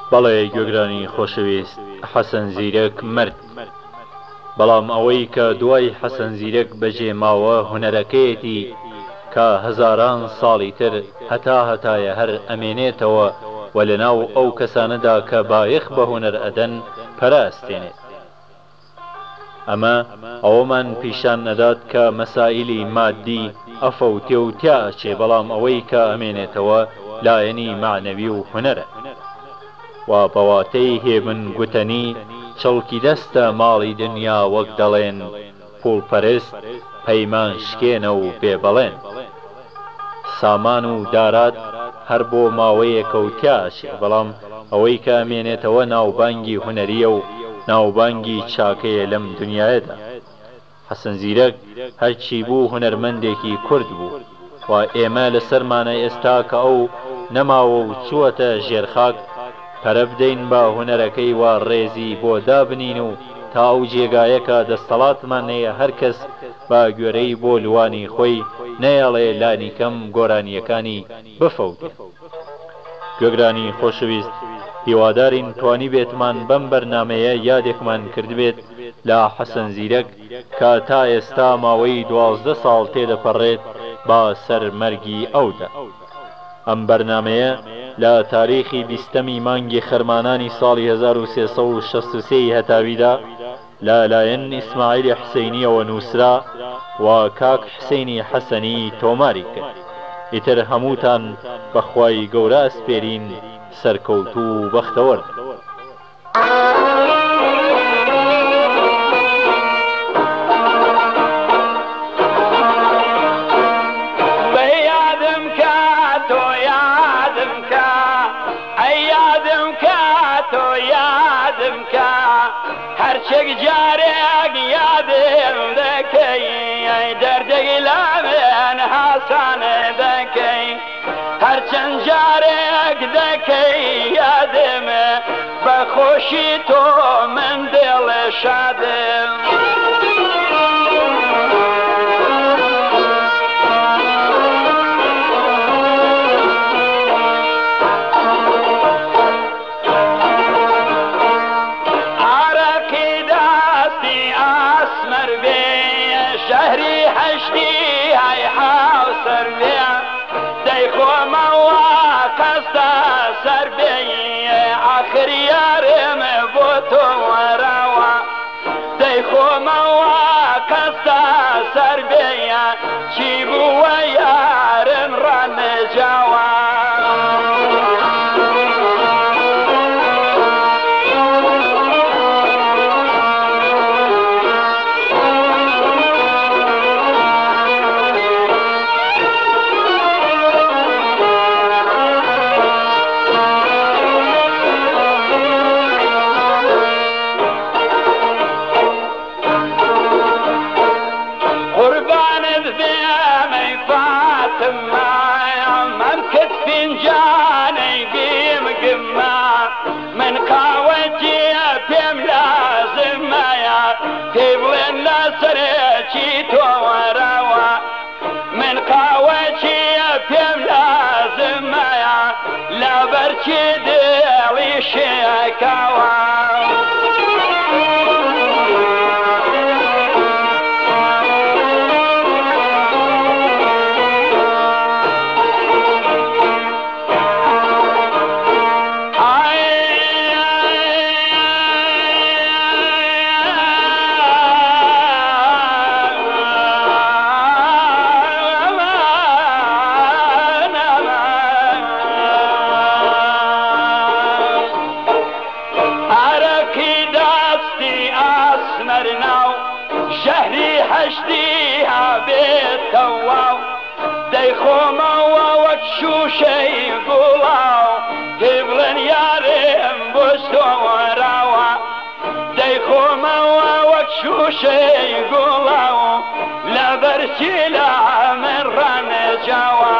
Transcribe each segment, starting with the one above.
بەڵێ گوێگرانی خۆشەویست، حەسەن زیرەک مرد، بەڵام ئەوەی کە دوای حەسەن زیرەک بەجێ ماوە هونەرەکەیەتی کە هەزاران ساڵی تر هەتایە هەر ئەمێنێتەوە و لەناو ئەو کەسانەدا کە بایەخ بە هونەر ئەدەن پەراستێنێت. ئەمە ئەوەمان پیشان نەدات کە مەسائیلی مادی ئەفەوتێ و تیاچێ، بەڵام ئەوەی کە ئەمێنێتەوە لایەنی معنەوی و هونەرە و بەواتەی هێبن گوتەنی چڵکی دەستە ماڵی دنیا وەک دەڵێن پوڵپەرست پەیمان شکێنە و بێبەڵێن. سامان و دارات هەر بۆ ماوەیەکە و تیاچێ، بەڵام ئەوەی کە ئەمێنێتەوە ناوبانگی هونەریە و ناوبانگی چاکەیە لەم دنیاەدا. حەسەن زیرەک هەرچی بوو هونەرمەندێکی کورد بوو و ئێمە لەسەرمانە ئێستا کە ئەو نەماوە و چووەتە ژێرخاک پەرە بدەین بە هونەرەکەی و ڕێزی بۆ دابنین و تا ئەو جێگایەکە دەستەڵاتمان نەیە هەر کەس بە گوێرەی بۆ لوانی خۆی نەیەڵێ لانی کەم گۆرانیەکانی بفەوتێ. گوێگرانی خۆشەویست، هیوادارین توانی بێتمان بەم بەرنامەیە یادێکمان کردبێت لە حەسەن زیرەک کە تا ئێستا ماوەی 12 ساڵ تێدەپەڕێت با سەرمەرگی ئەودا. ئەم بەرنامەیە لە تاریخی 20ەمی مانگی خەرمانانی ساڵی 1363 هەتاویدا لەلایەن ئیسماعیلی حسەینیەوە نووسرا و کاک حسەینی حەسەنی تۆماری کرد. ئیتر هەمووتان بەخوای گەورە ئەسپێرین سەرکەوت و بەختەوەرد. هەرچێک جارێک یادم دەکەی دەردەی لا من حەسەن دەکەی، هەرچەند جارێک دەکەی یادم بە خۆشی تۆ من دڵ شادم. خریارم بۆ تۆ وەراوە دەیخۆمەوە کەستا سەر بێیە چی بووە یارم ڕانەجاوە. من قاوەتی پێم لازمەیە پێی بڵێن لەسەرێکی تۆ وەراوە، من قاوەتی پێم لازمەیە لەبەرچی دڵی شێکاوە. شهری هەشتی هەبێتەوە دەیخۆمەوە وەک شوشەی گوڵاو، پێی بڵێن یارم بۆش تۆ وەراوە دەیخۆمەوە وەک شوشەی گوڵاو لەبەرچی لە من ڕانەجاوە.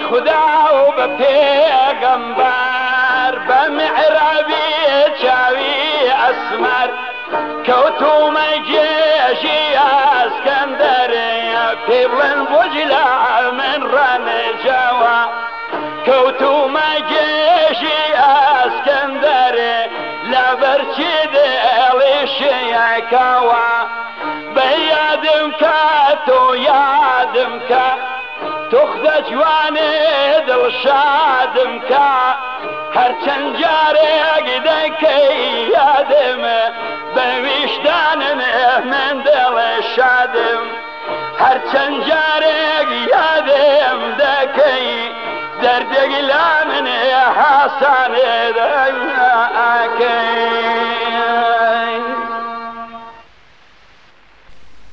خدا و بە پێغەمبەر بە میعرابی چاوی ئەسمەر کەوتومە گێژی ئەسکەندەر پێی بڵێن بۆ جلا من ڕەنجەوە کەوتومە گێژی ئەسکەندەر لەبەرچی دێڵی شیەکەوە بە یادم کە تۆ یادم کە تۆخدە جوانێ دڵشادم کە هەرچەند جارێک دەکەی یادم بە ویشدانم من دڵێ شادم هەرچەند جارێک یادم دەکەی دەردێک لا منێ حەسانێ دەکەی